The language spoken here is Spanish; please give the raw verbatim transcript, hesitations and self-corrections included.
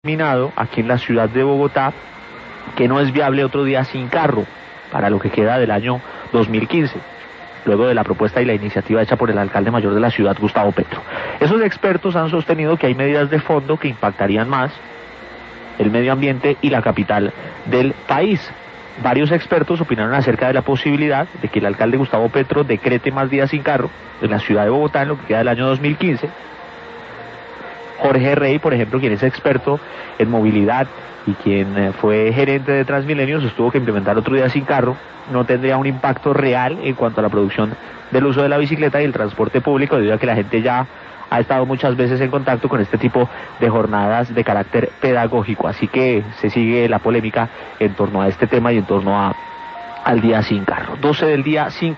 determinado aquí en la ciudad de Bogotá que no es viable otro día sin carro para lo que queda del año dos mil quince, luego de la propuesta y la iniciativa hecha por el alcalde mayor de la ciudad, Gustavo Petro. Esos expertos han sostenido que hay medidas de fondo que impactarían más el medio ambiente y la capital del país. Varios expertos opinaron acerca de la posibilidad de que el alcalde Gustavo Petro decrete más días sin carro en la ciudad de Bogotá en lo que queda del año dos mil quince. Jorge Rey, por ejemplo, quien es experto en movilidad y quien fue gerente de Transmilenio, sostuvo que implementar otro día sin carro no tendría un impacto real en cuanto a la producción del uso de la bicicleta y el transporte público, debido a que la gente ya ha estado muchas veces en contacto con este tipo de jornadas de carácter pedagógico. Así que se sigue la polémica en torno a este tema y en torno a al día sin carro. doce del día, cinco